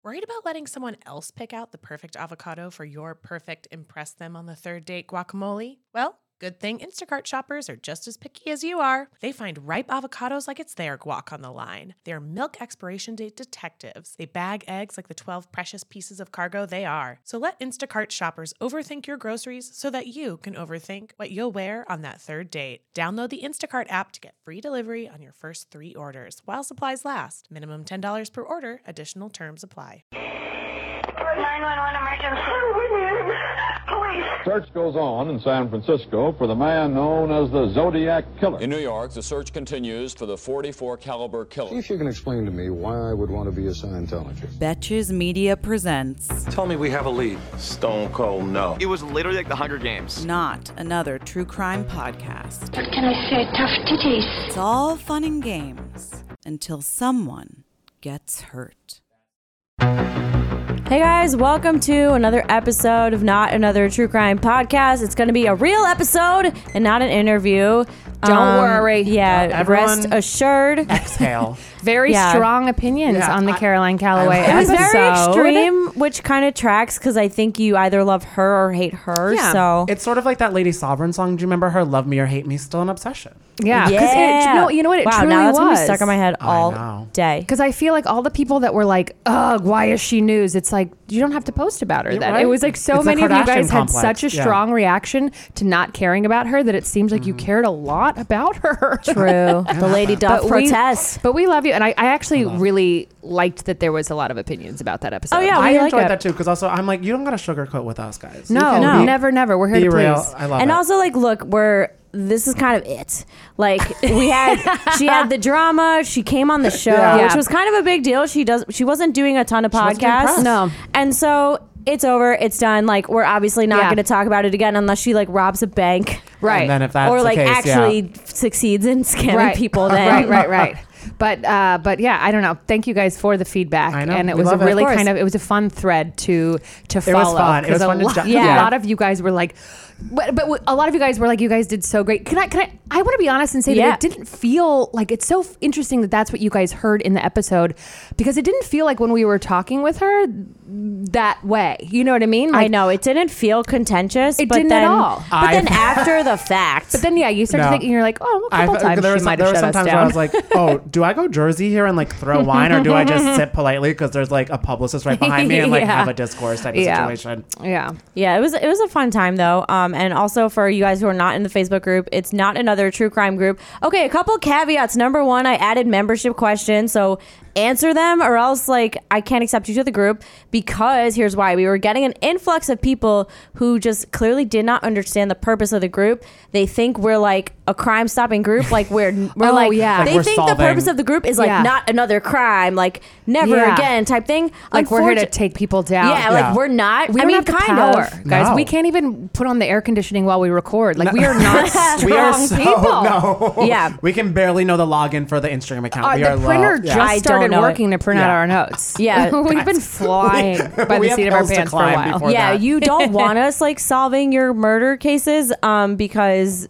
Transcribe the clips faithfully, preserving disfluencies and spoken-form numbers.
Worried about letting someone else pick out the perfect avocado for your perfect impress them on the third date guacamole? Well, good thing Instacart shoppers are just as picky as you are. They find ripe avocados like it's their guac on the line. They're milk expiration date detectives. They bag eggs like the twelve precious pieces of cargo they are. So let Instacart shoppers overthink your groceries so that you can overthink what you'll wear on that third date. Download the Instacart app to get free delivery on your first three orders while supplies last. Minimum ten dollars per order. Additional terms apply. nine one one emergency. Police. Search goes on in San Francisco for the man known as the Zodiac Killer. In New York, the search continues for the forty-four caliber killer. See if you can explain to me why I would want to be a Scientologist. Betches Media presents Tell me we have a lead. Stone cold no. It was literally like the Hunger Games. Not Another True Crime Podcast. What can I say? Tough titties. It's all fun and games until someone gets hurt. Hey guys, welcome to another episode of Not Another True Crime Podcast. It's going to be a real episode and not an interview. Don't um, worry. Yeah, Everyone rest assured. Exhale. Very Yeah. strong opinions Yeah, on the I- Caroline Calloway I- It was episode. very extreme, which kind of tracks because I think you either love her or hate her. Yeah. So It's sort of like that Lady Sovereign song. Do you remember her? Love me or hate me, still an obsession. Yeah, because yeah. you know, you know what it wow, truly now that's gonna was. be stuck in my head I all know. day. Because I feel like all the people that were like, "Ugh, why is she news?" It's like you don't have to post about her. Yeah, Then right? it was like so It's a many of you Kardashian guys had complex. such a Yeah. strong reaction to not caring about her that it seems like you cared a lot about her. True. The lady doth But we- protest. But we love you, and I, I actually really liked that there was a lot of opinions about that episode. Oh, yeah, I we like enjoyed it. that too because also I'm like, you don't got to sugarcoat with us, guys. You No, can No. be- never, never. We're here Be to real. please. I love And it. also, like, look, we're this is kind of it. Like, we had she had the drama. She came on the show, Yeah. which Yeah. was kind of a big deal. She does. She wasn't doing a ton of wasn't doing podcasts. press. No. and so it's over. It's done. Like, we're obviously not Yeah. going to talk about it again unless she like robs a bank, Right. And then if that's or the like case, actually succeeds in scamming right. people. Then right, right, right. But uh, but yeah, I don't know. Thank you guys for the feedback, I know. and it We was a love it. really Of course. kind of it was a fun thread to to It follow. was fun. It 'cause was a fun to lot, ju- Yeah. A lot of you guys were like, but, but a lot of you guys were like, you guys did so great. Can I? Can I? I want to be honest and say Yeah. that it didn't feel like it's so f- interesting that that's what you guys heard in the episode, because it didn't feel like when we were talking with her that way. You know what I mean? I Like, know it didn't feel contentious. It but didn't at then, all. But I- then after the fact, But then yeah, you start No. thinking, you're like, oh, a I, couple times there she was, might there have were shut some us times down. where I was like, oh, do I go Jersey here and like throw wine, or do I just sit politely because there's like a publicist right behind me and like Yeah. have a discourse type of Yeah. situation? yeah. yeah, it was it was a fun time though. Um, and also for you guys who are not in the Facebook group, it's Not Another True Crime group. Okay, a couple caveats. Number one, I added membership questions, so answer them or else like I can't accept you to the group, because here's why. We were getting an influx of people who just clearly did not understand the purpose of the group. They think we're like a crime stopping group, like we're we're Oh, like, yeah. Like they we're think the solving- purpose of the group is like Yeah. not another crime, like never Yeah. again type thing. Like we're here to Unfortunate- take people down. Yeah, like Yeah. we're not. We I don't mean, have the kind power, of. guys. No. We can't even put on the air conditioning while we record. Like we are not strong We are so people. no. Yeah. We can barely know the login for the Instagram account. Uh, we the are printer low. just I don't started know it. working to print out Yeah. our notes. Yeah. we've been flying by We the have seat of our hills to pants for a climb while. before Yeah, that. you don't want us like solving your murder cases, um, because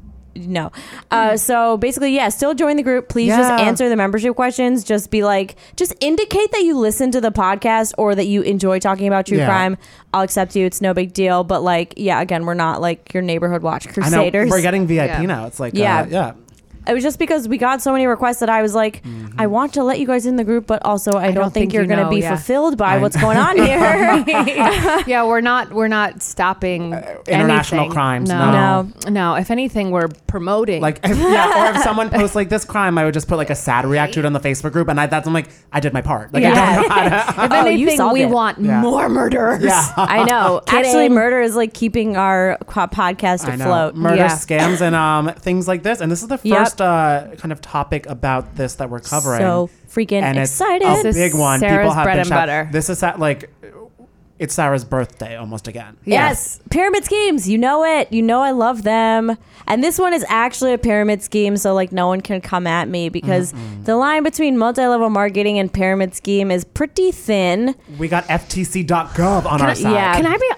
no. Uh, so basically, yeah, still join the group. Please just Yeah. answer the membership questions. Just be like, just indicate that you listen to the podcast or that you enjoy talking about true Yeah. crime. I'll accept you. It's no big deal. But like, yeah, again, we're not like your neighborhood watch I know crusaders. we're getting V I P Yeah. now. It's like Yeah. uh, yeah. It was just because we got so many requests that I was like, Mm-hmm. I want to let you guys in the group, but also I, don't, don't think, think you're you going to know, be yeah. fulfilled by I- what's going on here. yeah, we're not we're not stopping international anything. crimes, No. no. no, If anything, we're promoting. Like if, yeah, or if someone posts like this crime, I would just put like a sad react to it on the Facebook group, and I, that's I'm like I did my part. Like I Yeah. don't know how to. if Oh, you anything, solved we it. want Yeah. more murders. Yeah. I know. Kidding. Actually, murder is like keeping our co- podcast I know. afloat. Murder, Yeah. scams, and um things like this. And this is the Yep. first uh, kind of topic about this that we're covering. So freaking and excited. It's a This big is one. Sarah's People have bread been and shout- butter. This is at like it's Sarah's birthday almost again. Yes. Pyramid schemes. You know it. You know I love them. And this one is actually a pyramid scheme, so like no one can come at me because Mm-mm. the line between multi-level marketing and pyramid scheme is pretty thin. We got F T C dot gov on Can our I, side. Yeah. Can I be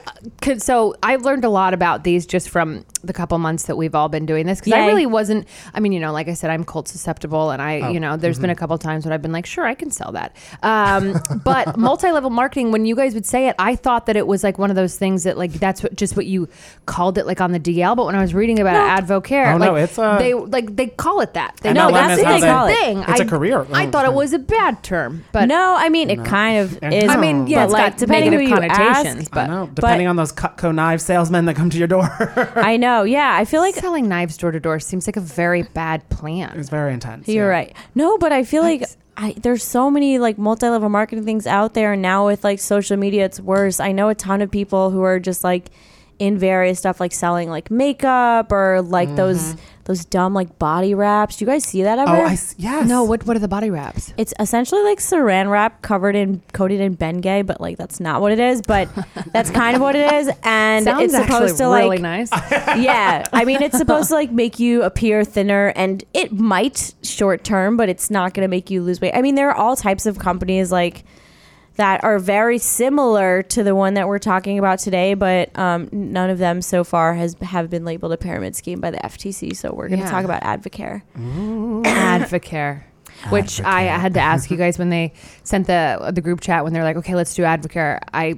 'cause- so I've learned a lot about these just from the couple months that we've all been doing this. Because I Yay. really wasn't, I mean, you know, like I said, I'm cold susceptible. And I, Oh, you know, there's mhm. been a couple times when I've been like, sure, I can sell that. Um, but multi-level marketing, when you guys would say it, I thought that it was like one of those things that like, that's what just what you called it like on the D L. But when I was reading about Advocare, Oh, like, no, it's a- they like, they call it that. They M know L M that's is what how they they- call it. It's a I- career. I thought it was a bad term, but no, I mean it kind of is. I mean, yeah, but it's like got depending who negative you connotations, ask, but I know, depending on those Cutco knife salesmen that come to your door. I know. Yeah, I feel like selling knives door to door seems like a very bad plan. It's very intense. You're right. No, but I feel like I, there's so many like multi-level marketing things out there, and now with like social media, it's worse. I know a ton of people who are just like in various stuff, like selling like makeup or like Mm-hmm. those those dumb like body wraps. Do you guys see that ever? Oh, I s- yes. No, what what are the body wraps? It's essentially like saran wrap covered in coated in Bengay, but like that's not what it is. But that's kind of what it is, and Sounds it's supposed actually to really like nice. yeah, I mean it's supposed to like make you appear thinner, and it might short term, but it's not going to make you lose weight. I mean there are all types of companies like that are very similar to the one that we're talking about today, but um, none of them so far has have been labeled a pyramid scheme by the F T C. So we're going to Yeah. talk about Advocare. Advocare. Which I had to ask you guys when they sent the the group chat when they're like, okay, let's do Advocare. I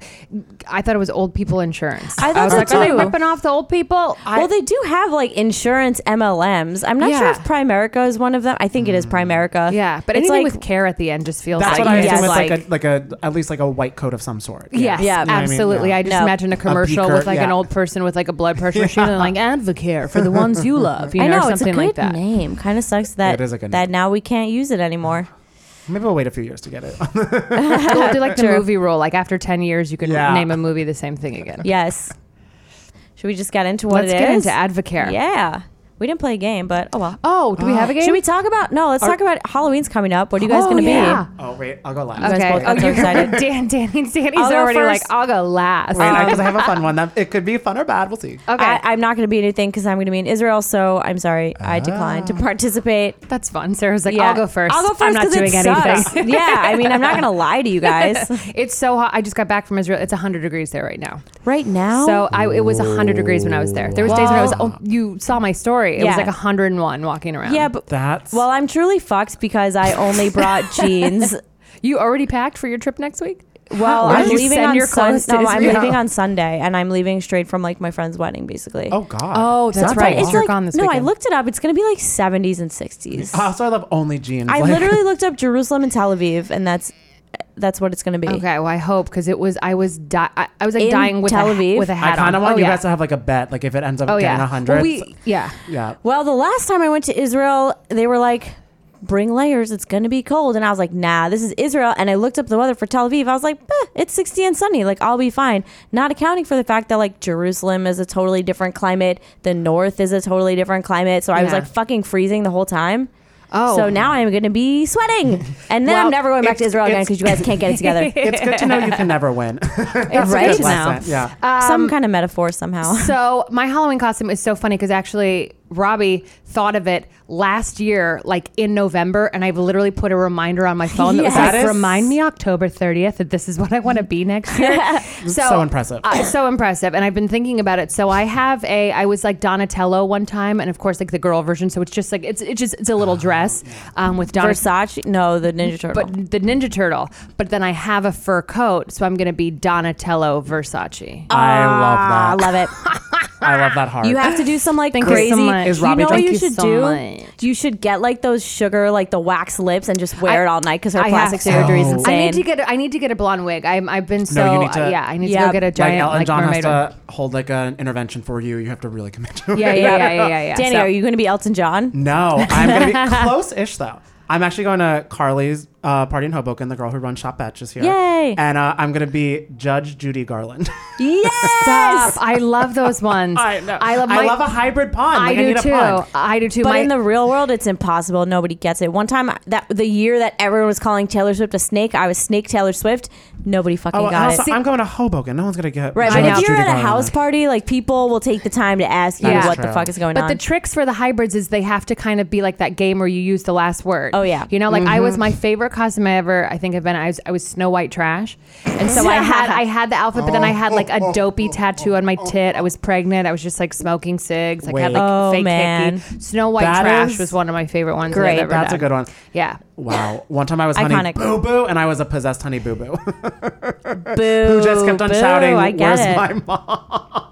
I thought it was old people insurance. I thought was so like, are they too. ripping off the old people? I, Well, they do have like insurance M L Ms. I'm not sure Yeah. if Primerica is one of them. I think it is Primerica. yeah, but it's anything like with care at the end just feels That's like what I yes, assume. It's like, like- a like a at least like a white coat of some sort. Yes, Yeah. You know what I mean? absolutely. Yeah. I just No. imagine a commercial beaker, with like an yeah. old person with like a blood pressure machine and like Advocare for the ones you love. You I know, know or it's a something good like that. name. Kind of sucks that it is a good that name. now we can't use it anymore. Maybe we'll wait a few years to get it. We'll do like the movie rule. Like after ten years, you can Yeah. name a movie the same thing again. Yes. Should we just get into what Let's it get is? into Advocare. Yeah. We didn't play a game, but oh well. Oh, do we have a game? Should we talk about? No, let's Are- talk about Halloween's coming up. What are you guys Oh, going to yeah. be? Oh wait, I'll go last. guys Okay. both Oh, got so you're excited. Dan. Danny. Danny's I'll go already first. like, I'll go last. Wait, because I have a fun one. That it could be fun or bad. We'll see. Okay. I, I'm not going to be anything because I'm going to be in Israel. So I'm sorry, I declined to participate. That's fun. Sarah's like, Yeah. I'll go first. I'll go first I'm not 'cause doing it anything. sucks. Yeah, I mean, I'm not going to lie to you guys. It's so hot. I just got back from Israel. It's one hundred degrees there right now. Right now? So I, it was one hundred degrees when I was there. There was days when I was, oh, you saw my story. It Yeah. was like one hundred one walking around. Yeah, but That's well, I'm truly fucked because I only brought jeans. You already packed for your trip next week? Well, Or I'm did you leaving send on your clothes Sunday. to No, I'm Israel? leaving on Sunday, and I'm leaving straight from like my friend's wedding, basically. oh god. Oh, that's That's right. a It's lot. your like gone this no, I weekend. looked it up. It's gonna be like seventies and sixties. Oh, so I love only jeans. I Like- literally looked up Jerusalem and Tel Aviv, and that's that's what it's gonna be. Okay, well, I hope because it was, I was, di- I, I was like In dying with Tel a, Aviv? with a I hat kind of on. want oh, you yeah. guys to have like a bet. Like if it ends up Oh getting yeah. a hundred. Well, we, yeah. yeah. Well, the last time I went to Israel, they were like, bring layers, it's gonna be cold. And I was like, nah, this is Israel. And I looked up the weather for Tel Aviv. I was like, eh, it's sixty and sunny, like I'll be fine. Not accounting for the fact that like Jerusalem is a totally different climate, the north is a totally different climate. So I was Yeah. like fucking freezing the whole time. Oh. So now I'm gonna be sweating. And then Well, I'm never going back to it's- Israel again it's- because you guys can't get it together. It's good to know you can never win. That's Right a good now. lesson. Yeah. Some kind of metaphor somehow. So my Halloween costume is so funny because actually Robbie thought of it last year, like in November, and I've literally put a reminder on my phone that was Yes. like, remind me October thirtieth that this is what I want to be next year. So impressive. Uh, so impressive. And I've been thinking about it. So I have a, I was like Donatello one time, and of course like the girl version. So it's just like, it's it's just, it's a little dress um, with Donatello. Versace? No, the Ninja Turtle. But the Ninja Turtle. But then I have a fur coat, so I'm going to be Donatello Versace. I love I that. love it. I love that heart. You have to do some like Thank you so crazy. much. Is you Robbie know what Thank you you should so do? much. You should get like those sugar, like the wax lips, and just wear I- it all night because her I plastic have to. surgery is Oh. insane. I need to get. A, I need to get a blonde wig. I'm. I've been so. No, you need to- uh, yeah, I need to Yeah. go get a like giant Elton like, John mermaid. has to hold like an intervention for you. You have to really commit to it. Yeah, yeah, yeah, yeah, yeah. yeah. Danny, So- are you going to be Elton John? No, I'm gonna be close-ish though. I'm actually going to Carly's uh, party in Hoboken. The girl who runs Shop Batch is here. Yay. And uh, I'm gonna be Judge Judy Garland. Yes. Stop! I love those ones. I know. I love. I My, love a hybrid pun. I Like, do need a too. pun. I do too. But My, in the real world, it's impossible. Nobody gets it. One time, that the year that everyone was calling Taylor Swift a snake, I was Snake Taylor Swift. Nobody fucking Oh, and got also, it. I'm going to Hoboken. No one's gonna get. Right, Judge but if you're Judy at a Garland. house party, like people will take the time to ask you That is what the true. fuck is going But on. the tricks for the hybrids is they have to kind of be like that game where you use the last word. Oh, yeah. You know, like I Mm-hmm. was my favorite favorite costume I ever, I think I've been, I was, I was Snow White trash. And so I had, I had the outfit, but then I had like a dopey tattoo on my tit. I was pregnant. I was just like smoking cigs. Like, I had like Oh, fake man. hickey. Snow White That trash is was one of my favorite ones. great. That I've ever That's done. a good one. Yeah. Wow. One time I was Honey Iconic. Boo Boo, and I was a possessed Honey Boo Boo. Boo. Who just kept on boo, shouting, I get "Where's it. my mom?"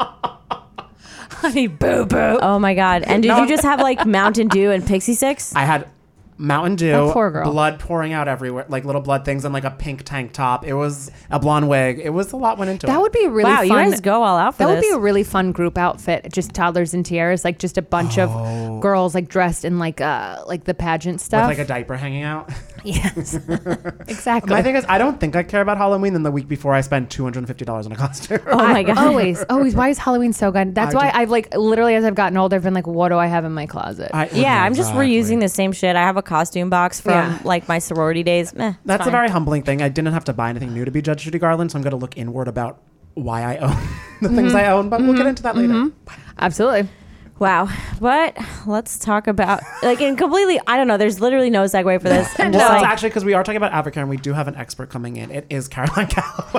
Honey Boo Boo. Oh my god! And did you just have like Mountain Dew and Pixie Sticks? I had Mountain Dew, That poor girl. blood pouring out everywhere, like little blood things, and like a pink tank top. It was a blonde wig. It was a lot went into it. That would be a really Wow, fun. you guys go all out for That would this. be a really fun group outfit. Just toddlers and tiaras, like just a bunch Oh. of girls like dressed in like uh like the pageant with stuff. like a diaper hanging out. yes, exactly. My thing is, I don't think I care about Halloween. Then the week before, I spend two hundred and fifty dollars on a costume. Oh my god! always, always. Why is Halloween so good? That's I why do- I've like literally as I've gotten older, I've been like, what do I have in my closet? I- Yeah, I'm just Exactly. reusing the same shit. I have a costume box from Yeah. like my sorority days. Meh, it's That's fine. a very humbling thing. I didn't have to buy anything new to be Judge Judy Garland, so I'm going to look inward about why I own the things I own. But we'll get into that later. Absolutely. Wow. But let's talk about like and completely. I don't know. There's literally no segue for this. I'm just Well, it's like, actually because we are talking about Advocare, and we do have an expert coming in. It is Caroline Calloway.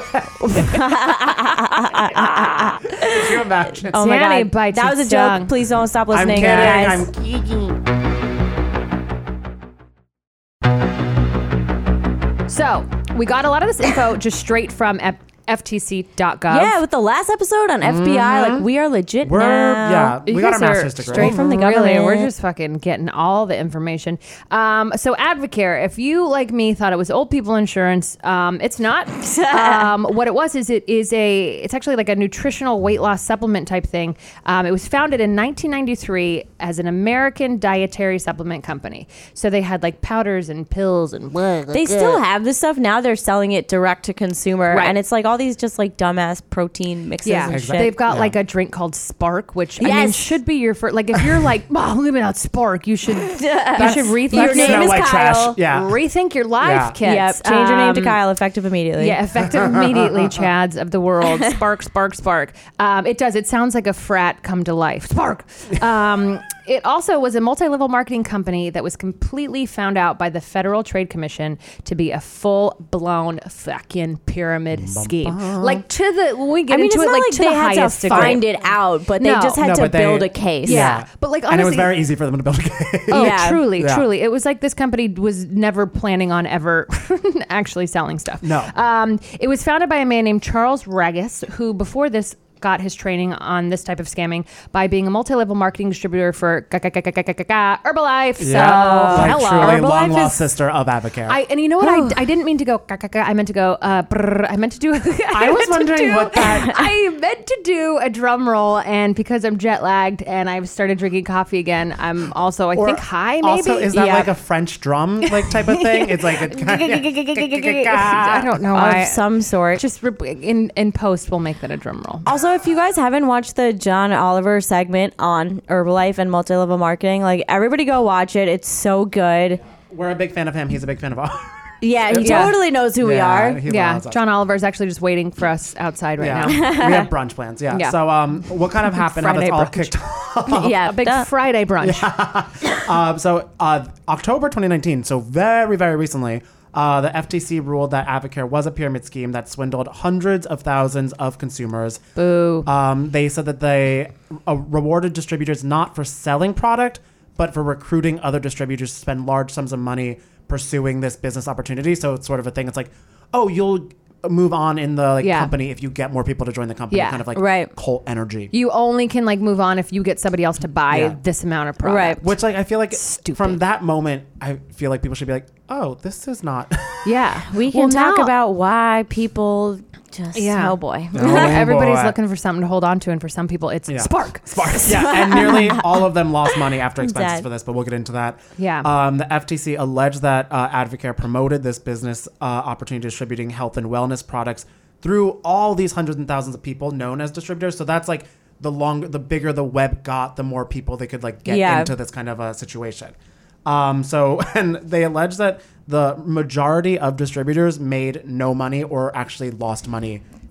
Could you imagine? oh my Danny god, bites that was a its joke. tongue. Please don't stop I'm listening, kidding. guys. I'm kidding. So we got a lot of this info just straight from F- F T C dot gov. Yeah, with the last episode on F B I, like we are legit We're, now. yeah, we You got our guys are master's degree. straight from the Really, government. we're just fucking getting all the information. Um, so Advocare, if you like me thought it was old people insurance, um, it's not. um, what it was is it is a it's actually like a nutritional weight loss supplement type thing. Um, it was founded in nineteen ninety-three as an American dietary supplement company. So they had like powders and pills and They still have this stuff now. They're selling it direct to consumer, Right. and it's like all these just like dumbass protein mixes Yeah, and Exactly. shit. they've got Yeah. like a drink called Spark, which I mean Yes. should be your first. Like if you're like, oh, look at that Spark, you should you should rethink Your name Snow is White Kyle. trash. Yeah. rethink your life, Yeah. kids. Yep, change your name to Um, Kyle, effective immediately. Yeah, effective immediately, Chads of the world. Spark, spark, spark. Um, it does. It sounds like a frat come to life. Spark. Um, it also was a multi-level marketing company that was completely found out by the Federal Trade Commission to be a full-blown fucking pyramid scheme. Like to the when we get I mean, into it's it, not like, like, to they the had highest to degree. find it out, but they No. just had No, to but they- build a case. Yeah. But, like, and it was honestly- very easy for them to build a case. Oh, Yeah. truly, Yeah. truly. It was like this company was never planning on ever actually selling stuff. No. Um, it was founded by a man named Charles Regis, who before this got his training on this type of scamming by being a multi-level marketing distributor for ga- ga- ga- ga- ga- ga- ga- ga- Herbalife. So, like hello. truly Herbalife long lost is- sister of Advocare. I, and you know what? I, I didn't mean to go. Ga, ga, ga, I meant to go. Uh, brrr, I meant to do. I, I was meant to wondering do- what that- I meant to do a drum roll, and because I'm jet lagged and I've started drinking coffee again, I'm also I Or think high. Maybe Also, is that Yeah. like a French drum like type of thing? It's like a I don't know why. Of some sort. Just rep- in in post, we'll make that a drum roll. Also, if you guys haven't watched the John Oliver segment on Herbalife and multi-level marketing, like everybody go watch it. It's so good. We're a big fan of him. He's a big fan of ours. Yeah, he Yeah. totally knows who we Yeah, are. he Yeah, loves us. John Oliver is actually just waiting for us outside right Yeah. now. we have brunch plans. Yeah. Yeah. So, um, what kind of happened? How Friday that's all brunch. kicked off? Yeah, A big duh. Friday brunch. Um, so, uh, October twenty nineteen. So very, very recently, uh, the F T C ruled that Advocare was a pyramid scheme that swindled hundreds of thousands of consumers. Boo. Um, they said that they uh, rewarded distributors not for selling product, but for recruiting other distributors to spend large sums of money pursuing this business opportunity. So it's sort of a thing. It's like, oh, you'll move on in the like Yeah. company if you get more people to join the company. Yeah. Kind of like Right. cult energy. You only can like move on if you get somebody else to buy Yeah. this amount of product. Right. Which like I feel like Stupid. from that moment, I feel like people should be like, oh, this is not. Yeah. We can Well, talk now- about why people just, Yeah. oh boy. Oh, Everybody's boy. looking for something to hold on to, and for some people, it's Yeah. Spark. Spark. Yeah, and nearly all of them lost money after expenses Dead. for this, but we'll get into that. Yeah. Um, the F T C alleged that uh, Advocare promoted this business uh, opportunity distributing health and wellness products through all these hundreds and thousands of people known as distributors. So that's like the longer, the bigger the web got, the more people they could like get Yeah. into this kind of a situation. Um, so, and they allege that the majority of distributors made no money or actually lost money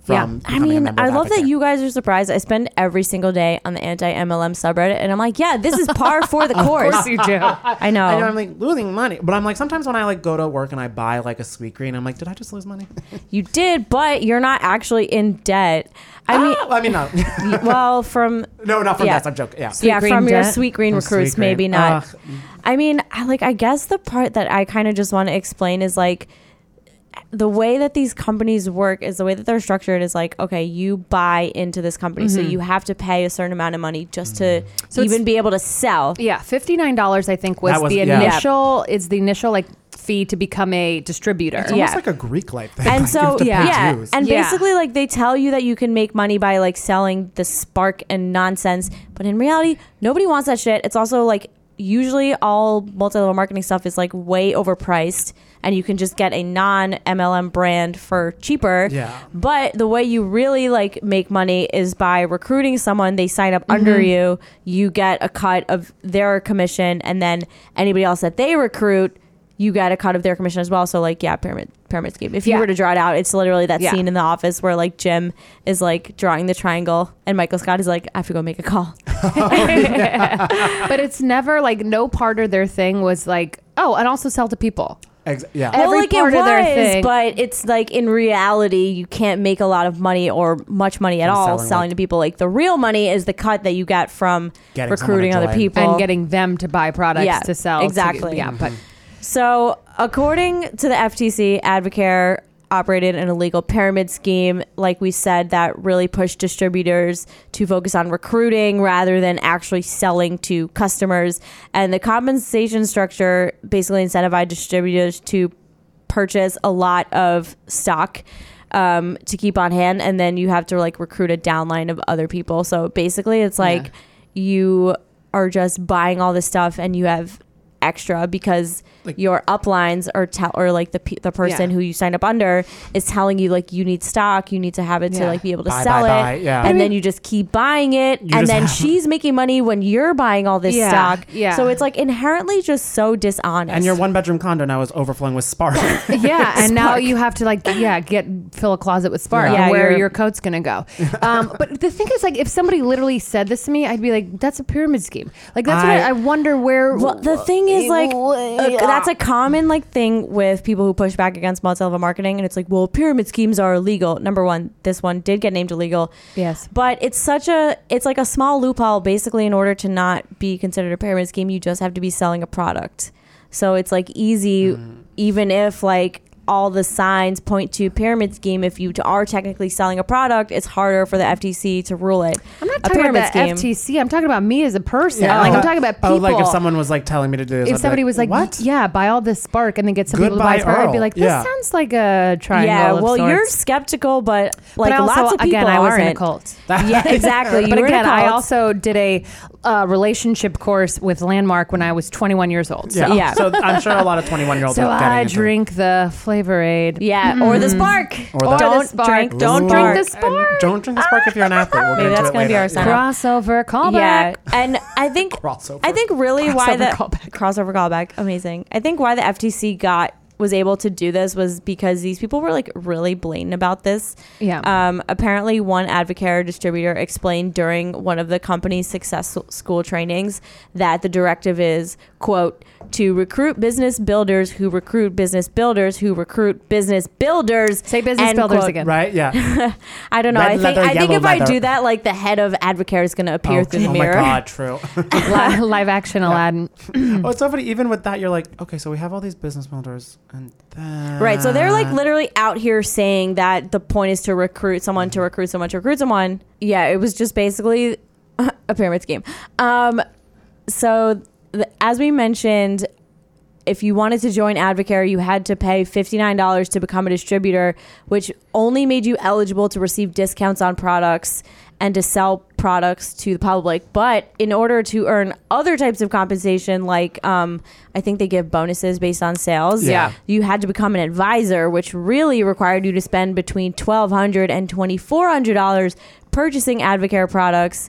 from I becoming a mean, member I of love that Advocare. you guys are surprised. I spend every single day on the anti-M L M subreddit, and I'm like, yeah, this is par for the course. Of course you do. I know. I know I'm like losing money, but I'm like sometimes when I like go to work and I buy like a Sweet Green, I'm like, did I just lose money? You did, but you're not actually in debt. I mean, Ah, I mean, no, well, from no, not from yeah. that. I'm joking. Yeah, yeah, Green from your debt? Sweet Green From recruits, Sweet Green. maybe not. Ugh. I mean, I, like I guess the part that I kind of just want to explain is like the way that these companies work is the way that they're structured is like, okay, you buy into this company, so you have to pay a certain amount of money just to So even it's- be able to sell. Yeah, fifty-nine dollars I think was, That was- the yeah. initial. It's the initial like fee to become a distributor. It's Yeah. almost like a Greek life thing. And Like, you so have to pay yeah, dues. and Yeah. basically like they tell you that you can make money by like selling the spark and nonsense, but in reality, nobody wants that shit. It's also like usually all multi-level marketing stuff is like way overpriced, and you can just get a non-M L M brand for cheaper. Yeah. But the way you really like make money is by recruiting someone. They sign up under you, you get a cut of their commission, and then anybody else that they recruit, you get a cut of their commission as well. So like, yeah, pyramid pyramid scheme. If you Yeah. were to draw it out, it's literally that Yeah. scene in The Office where like Jim is like drawing the triangle, and Michael Scott is like, I have to go make a call. But it's never like no part of their thing was like, oh, and also sell to people. Ex- yeah. Every well, like part it of their was, thing- but it's like in reality, you can't make a lot of money or much money at From all selling, selling like- to people. Like the real money is the cut that you get from Getting recruiting someone to other join. people And getting them to buy products Yeah, to sell. to- exactly. yeah, but So, according to the F T C, Advocare operated an illegal pyramid scheme, like we said, that really pushed distributors to focus on recruiting rather than actually selling to customers. And the compensation structure basically incentivized distributors to purchase a lot of stock um, to keep on hand, and then you have to like recruit a downline of other people. So basically, it's like you are just buying all this stuff, and you have extra because Like- your uplines are tell or like the pe- the person Yeah. who you signed up under is telling you like you need stock, you need to have it to Yeah. like be able to Buy, sell buy, it, buy, yeah. and I then mean- you just keep buying it, You and just then have- she's making money when you're buying all this Yeah, stock. yeah. So it's like inherently just so dishonest. And your one bedroom condo now is overflowing with Spark. yeah, and now you have to like yeah get fill a closet with Spark. Yeah, and where you're- your coat's gonna go. Um, but the thing is, like, if somebody literally said this to me, I'd be like, "That's a pyramid scheme." Like that's what I- I, I wonder where. Well, the thing is, like, uh, that's a common like thing with people who push back against multi-level marketing, and it's like, well, pyramid schemes are illegal. Number one, this one did get named illegal. Yes. but it's such a, it's like a small loophole. Basically, in order to not be considered a pyramid scheme, you just have to be selling a product. So it's like easy, even if like all the signs point to pyramid scheme. If you are technically selling a product, it's harder for the F T C to rule it. I'm not a talking about pyramid the scheme. F T C. I'm talking about me as a person. Yeah. Like I'm talking about people. Oh, like if someone was like telling me to do this. I'd If be somebody was like, what? yeah, buy all this Spark and then get some people to buy Goodbye, Spark, I'd be Earl. like, this Yeah. sounds like a triangle. Yeah, of well, sorts. you're skeptical, but like but also, lots of people again, I was aren't. in a cult. Yeah, exactly. You But were in a again, I cult. also did a uh, relationship course with Landmark when I was twenty-one years old. So, Yeah. Yeah. So I'm sure a lot of twenty-one year olds so are getting I into it. drink the Flavor Aid. Yeah, or the spark. Or the- Or the don't Spark. drink. Don't Ooh. drink the the Spark. And don't drink the Spark if you're an athlete. We'll get Maybe into that's it gonna be later. our sign. Yeah. Crossover callback. Yeah, and I think Crossover. I think really why Crossover the callback. crossover callback, amazing. I think why the F T C got was able to do this was because these people were like really blatant about this. Yeah. Um. Apparently, one Advocare distributor explained during one of the company's success school trainings that the directive is, quote, to recruit business builders who recruit business builders who recruit business builders. Say business end builders quote. again. Right? Yeah. I don't know. Red I think leather, I think yellow if I leather. do that, like the head of Advocare is going to appear oh, through the oh mirror. my God, true. Li- live action Aladdin. Oh, it's so funny. Even with that, you're like, okay, so we have all these business builders, and then Right. So they're like literally out here saying that the point is to recruit someone, to recruit someone, to recruit someone. Yeah, it was just basically a pyramid scheme. Um, so the, as we mentioned, if you wanted to join Advocare, you had to pay fifty-nine dollars to become a distributor, which only made you eligible to receive discounts on products and to sell products to the public. But in order to earn other types of compensation, like um, I think they give bonuses based on sales, Yeah. you had to become an advisor, which really required you to spend between twelve hundred dollars and twenty-four hundred dollars purchasing Advocare products.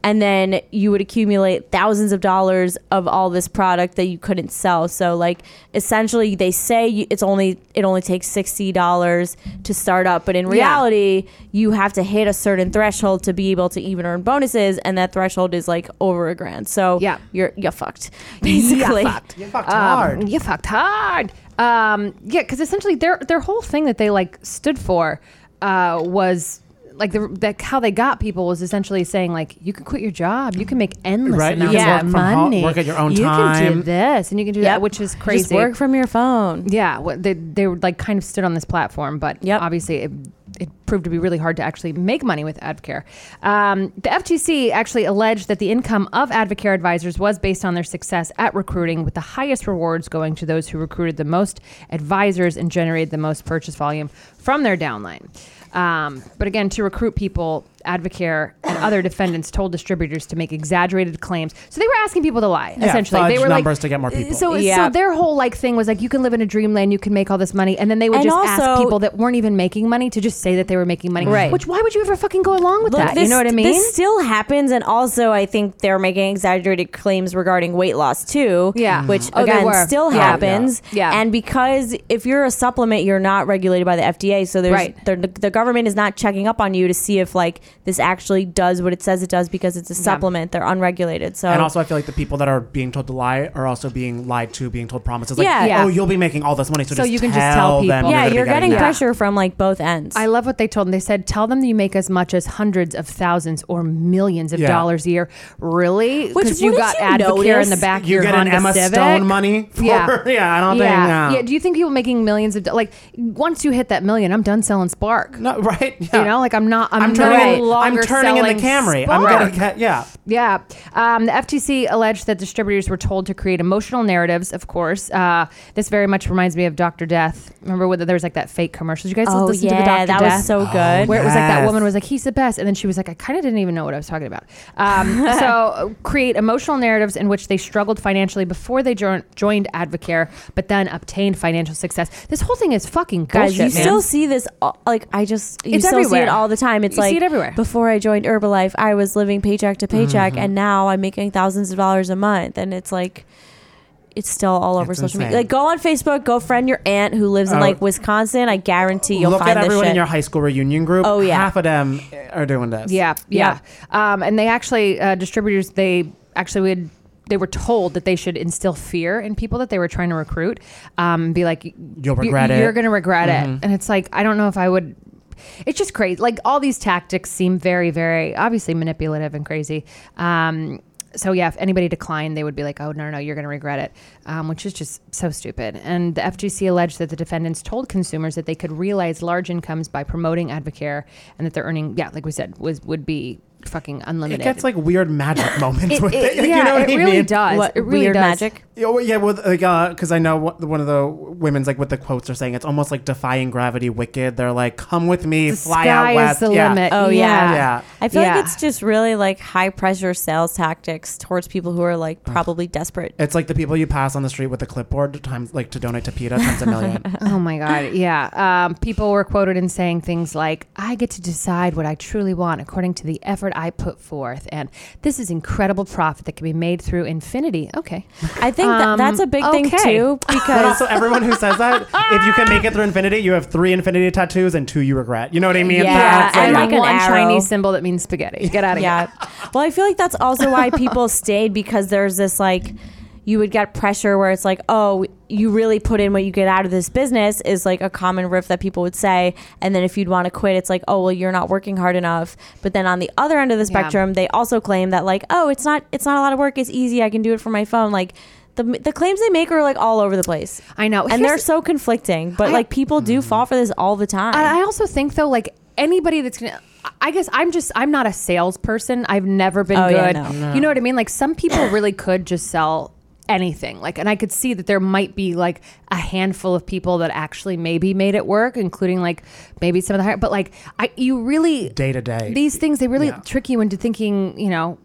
and then you would accumulate thousands of dollars of all this product that you couldn't sell. So like essentially they say you- it's only it only takes sixty dollars to start up, but in reality you have to hit a certain threshold to be able to even earn bonuses, and that threshold is like over a grand. So Yeah. you're you're fucked basically. You fucked. You fucked Um, hard. you fucked hard. Um, yeah, because essentially their their whole thing that they like stood for uh, was like the that how they got people was essentially saying like you can quit your job, you can make endless Right, you amounts can of work from home- money, work at your own you can do time. this and you can do that, Yep. which is crazy. Just work from your phone. Yeah, what they they were like kind of stood on this platform, but Yep. obviously it, it proved to be really hard to actually make money with Advocare. Um, the F T C actually alleged that the income of Advocare advisors was based on their success at recruiting, with the highest rewards going to those who recruited the most advisors and generated the most purchase volume from their downline. Um, but again, to recruit people, Advocare and other defendants told distributors to make exaggerated claims. So they were asking people to lie, Yeah, essentially. fudge They were numbers like, to get more people. So, Yeah. so their whole like thing was like, you can live in a dreamland, you can make all this money, and then they would And just also- ask people that weren't even making money to just say that they were making money. Right. Which why would you ever fucking go along with Look, that? this, you know what I mean? This still happens, and also I think they're making exaggerated claims regarding weight loss too. Yeah. which Oh, they again were. still Yeah. happens. Yeah. and because if you're a supplement, you're not regulated by the F D A, so there's Right. the, the government is not checking up on you to see if like this actually does what it says it does because it's a supplement. They're unregulated. So And also, I feel like the people that are being told to lie are also being lied to, being told promises. Like, Yeah. Yeah. oh, you'll be making all this money, so, So just you can tell just tell them people. yeah, gonna you're be getting that. pressure from like both ends. I love what they told them. They said, tell them that you make as much as hundreds of thousands or millions of Yeah. dollars a year. Really? Which, Because you wouldn't got you Advocare in notice? the back of You your get an Honda Emma Civic. Stone money for, Yeah. yeah, I don't yeah. think, no. Yeah. Do you think people making millions of do- like once you hit that million, I'm done selling Spark. No, right? Yeah. You know, like I'm not. I'm, I'm no turning, in, longer I'm turning in the selling Camry. I'm Spark. gonna get, yeah. Yeah. Um, the F T C alleged that distributors were told to create emotional narratives, of course. Uh, this very much reminds me of Doctor Death. Remember when there was like that fake commercial? Did you guys oh listen yeah, to the Doctor that Death? was so good. Where it was like that Yes. woman was like, he's the best. And then she was like, I kind of didn't even know what I was talking about. Um, so uh, create emotional narratives in which they struggled financially before they jo- joined Advocare, but then obtained financial success. This whole thing is fucking Guys, bullshit, you man. still see this, all- like, I just, you It's still see everywhere. it all the time. It's You see like, it everywhere. before I joined Herbalife, I was living paycheck to paycheck, Mm-hmm. and now I'm making thousands of dollars a month. And it's like, it's still all over It's social media. insane. Like, go on Facebook, go friend your aunt who lives in, Oh. like, Wisconsin. I guarantee you'll Look find at this everyone shit. in your high school reunion group. Oh, yeah. Half of them are doing this. Yeah, yeah. Um, and they actually, uh, distributors, they actually would, they were told that they should instill fear in people that they were trying to recruit. Um, be like, You'll regret it. You're going to regret Mhm. it. And it's like, I don't know if I would. It's just crazy. Like all these tactics seem very, very obviously manipulative and crazy. Um, so yeah, if anybody declined, they would be like, "Oh no, no, no, you're going to regret it," um, which is just so stupid. And the F T C alleged that the defendants told consumers that they could realize large incomes by promoting Advocare, and that their earning, yeah, like we said, was would be fucking It unlimited. gets like weird magic moments It- with it- it. You yeah, know what it I really mean? does. What, It really weird does. magic? Yeah, well, yeah, with like, uh, because I know what, one of the women's like with the quotes are saying it's almost like defying gravity. Wicked. They're like, come with me, The fly sky out is west. the yeah. limit. Oh yeah. Yeah. I feel Yeah. like it's just really like high pressure sales tactics towards people who are like probably desperate. It's like the people you pass on the street with a clipboard times like to donate to PETA times a million. Oh my God. Yeah. Um, people were quoted in saying things like, I get to decide what I truly want according to the effort I put forth. And this is incredible profit that can be made through infinity. Okay. I think that, Um, that's a big thing okay. too, But because also, everyone who says that, if you can make it through infinity, you have three infinity tattoos and two you regret. You know what I mean? Yeah, That's and and like, like an one arrow. Chinese symbol that means spaghetti. Get out of yeah. here. Well, I feel like that's also why people stayed, because there's this like, you would get pressure where it's like, oh, you really put in what you get out of this business is like a common riff that people would say. And then if you'd want to quit, it's like, oh, well, you're not working hard enough. But then on the other end of the spectrum, they also claim that like, oh, it's not, it's not a lot of work. It's easy. I can do it from my phone. Like the, the claims they make are like all over the place. I know. And Here's- they're so conflicting, but I- like people do fall for this all the time. And I also think though, like anybody that's gonna, I guess I'm just, I'm not a salesperson. I've never been Oh, yeah, good. no. No. You know what I mean? Like some people really could just sell anything. Like, and I could see that there might be like a handful of people that actually maybe made it work, including like maybe some of the higher, but like I, you really, day to day. these things, they really Yeah. trick you into thinking, you know,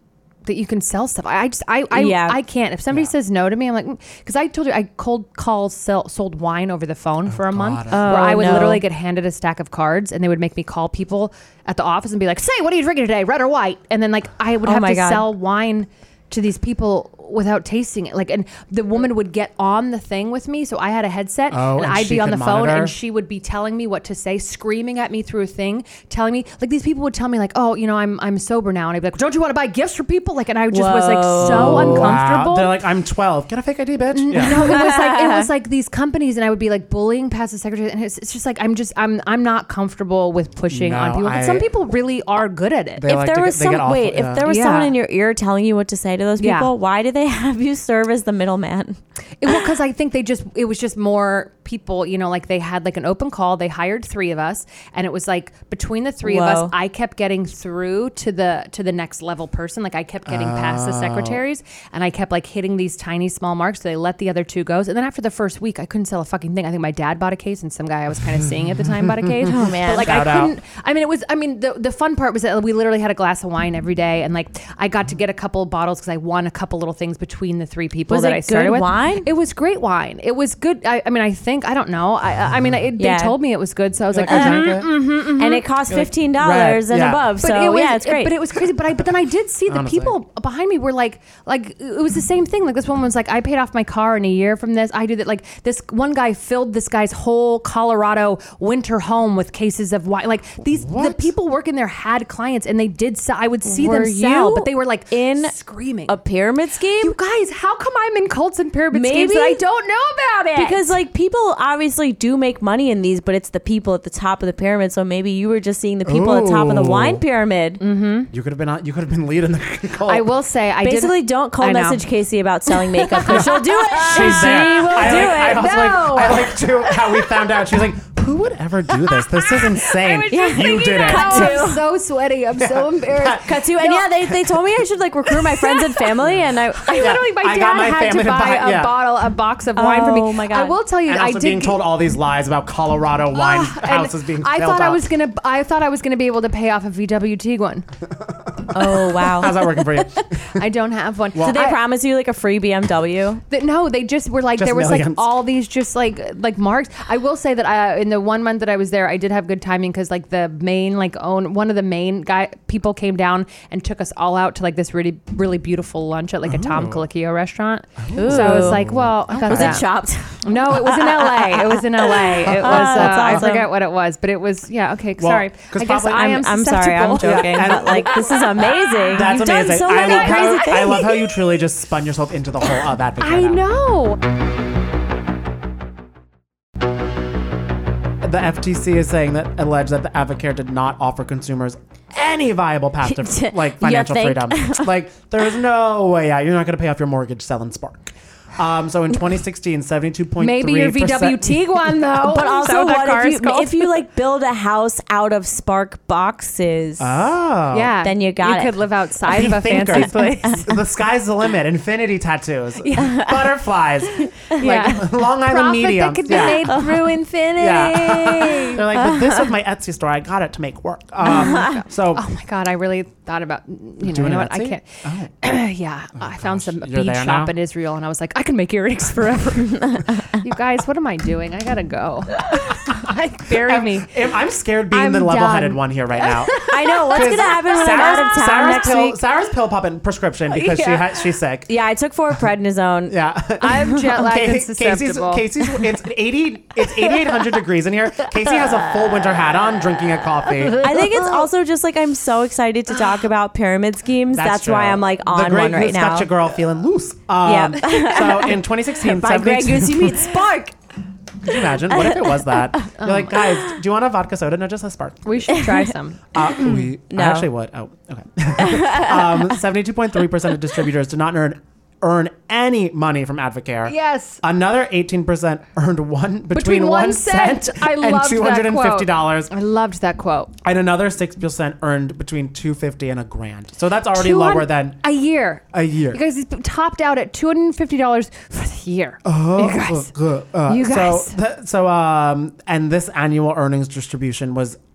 that you can sell stuff. I, I just I I, Yeah. I can't. If somebody Yeah. says no to me, I'm like, because I told you I cold call sell, sold wine over the phone for a month, God. where I Oh, would no. literally get handed a stack of cards, and they would make me call people at the office and be like, "Say, what are you drinking today, red or white?" And then like I would Oh have my to God. sell wine to these people without tasting it. Like, and the woman would get on the thing with me, so I had a headset, Oh, and and I'd she be on the could phone, monitor? and she would be telling me what to say, screaming at me through a thing, telling me like these people would tell me like, "Oh, you know, I'm I'm sober now," and I'd be like, "Don't you want to buy gifts for people?" Like, and I just was like so Whoa. uncomfortable. Wow. They're like, I'm twelve. Get a fake I D, bitch. Yeah. No, it was like it was like these companies, and I would be like bullying past the secretary, and it's, it's just like I'm just I'm I'm not comfortable with pushing No, on people. But I- some people really are good at it. They If like there to was get- they some get awful- wait, yeah. if there was Yeah. someone in your ear telling you what to say to those Yeah. people, why do they have you serve as the middleman? It, well, because I think they just it was just more people, you know, like they had like an open call. They hired three of us, and it was like between the three of Whoa. us, I kept getting through to the to the next level person. Like I kept getting past the secretaries, and I kept like hitting these tiny small marks. So they let the other two go. And then after the first week, I couldn't sell a fucking thing. I think my dad bought a case, and some guy I was kind of seeing at the time bought a case. Oh, man. But like Shout I out. couldn't. I mean, it was. I mean, the the fun part was that we literally had a glass of wine every day, and like I got to get a couple of bottles because I won a couple little things between the three people Was that it I started good with. wine? It was great wine. It was good. I, I mean, I think I don't know. I I mean, it, Yeah. they told me it was good, so I was like, Like, I "Mhm, drank it. mhm." And it cost You're like, fifteen dollars right, and yeah. above. But So it was, yeah, it's great. But it was crazy. But I but then I did see the Honestly. people behind me were like like it was the same thing. Like this woman was like, I paid off my car in a year from this. I did it. Like this one guy filled this guy's whole Colorado winter home with cases of wine. Like these the What? people working there had clients, and they did sell. I would see Were them sell, you but they were like in screaming. a pyramid scheme? You guys, how come I'm in cults and pyramid schemes Maybe- that I don't know about it? Because like people obviously do make money in these, but it's the people at the top of the pyramid. So maybe you were just seeing the people at the top of the Ooh. wine pyramid. Mm-hmm. You could have been on, you could have been leading the cult. I will say, I Basically, did, don't call I know. message Casey about selling makeup because she'll do it. She's she there. will I do like, it. I also No. like, I like too how we found out. She's like, who would ever do this? This is insane. was just You thinking did that. it. Cut Oh, to- I'm so sweaty. I'm so embarrassed. Cut to and yeah, they, they told me I should like recruit my friends and family, and I, I literally, my I dad got my had family to to buy buy- a yeah. bottle, a box of wine for me. Oh, my God. I will tell you, And I also did being get- told all these lies about Colorado wine Ah, and houses being I filled thought I up. was gonna. I thought I was gonna be able to pay off a V W Tiguan. oh wow. How's that working for you? I don't have one. Did they I- promise you like a free B M W? Th- no, they just were like Just there was millions. like all these just like like marks. I will say that I, in the one month that I was there, I did have good timing because like the main like own one of the main guy people came down and took us all out to like this really really beautiful lunch at like a Tom Colicchio restaurant. So I was like, well, I got Was that. it chopped? No, it was in L A. It was in L A. It was. Uh, that's I awesome. forget what it was, but it was. Yeah. Okay. Well, sorry. 'cause I guess probably- I I'm, am. I'm sorry, I'm susceptible. joking, Yeah. but like this is amazing. That's You've amazing. done so I many love crazy how things. I love how you truly just spun yourself into the whole of Advocate. I now. know. The F T C is saying that alleged that the Advocare did not offer consumers any viable path to like You financial think? freedom. Like there's no way out. You're not going to pay off your mortgage selling Spark. Um, so in twenty sixteen, seventy-two point three Maybe your V W Tiguan though. But also, So the what car if is you called. if you like build a house out of Spark boxes? Oh. Yeah. Then you got You it. could live outside of a Thinkers. fancy place. The sky's the limit. Infinity tattoos, butterflies, Yeah. like Long Island Profit mediums. that could be Yeah. made through infinity. Yeah. They're like, but this with my Etsy store, I got it to make work. Um, so Oh my god, I really thought about you know, Doing you know an what? I Etsy? can't. yeah, I found some You're bead there shop now? in Israel, and I was like, I can make earrings forever. You guys, what am I doing? I gotta go. Bury me. I'm, I'm scared being I'm the level-headed done. one here right now. I know what's gonna happen when I'm out of town Sarah's next pill, week. Sarah's pill popping prescription because she Yeah. ha- she's sick. Yeah, I took four prednisone. Yeah. I'm jet lagged and Casey's, susceptible. Casey's, it's eighty, it's eighty-eight hundred degrees in here. Casey has a full winter hat on, drinking a coffee. I think it's also just like I'm so excited to talk about pyramid schemes. That's, true. why I'm like the on great one right Goose now. Gotcha girl feeling loose. Um, Yeah. So in twenty sixteen, By Greg seventy-two Goose, you mean Spark. Could you imagine? What if it was that? You're like, guys, do you want a vodka soda? No, just a Spark. We should try some. Uh, we No. I actually would. Oh, okay. um, seventy-two point three percent of distributors did not earn earn any money from Advocare. Yes. Another eighteen percent earned one between, Between one one cent, cent. I and loved two hundred and fifty dollars. I loved that quote. And another six percent earned between two hundred fifty dollars and a grand. So that's already two lower hundred than a year. a year. You guys it's topped out at two hundred fifty dollars for the year. Oh, you guys. uh, uh, You guys. So, th- so um, and this annual earnings distribution was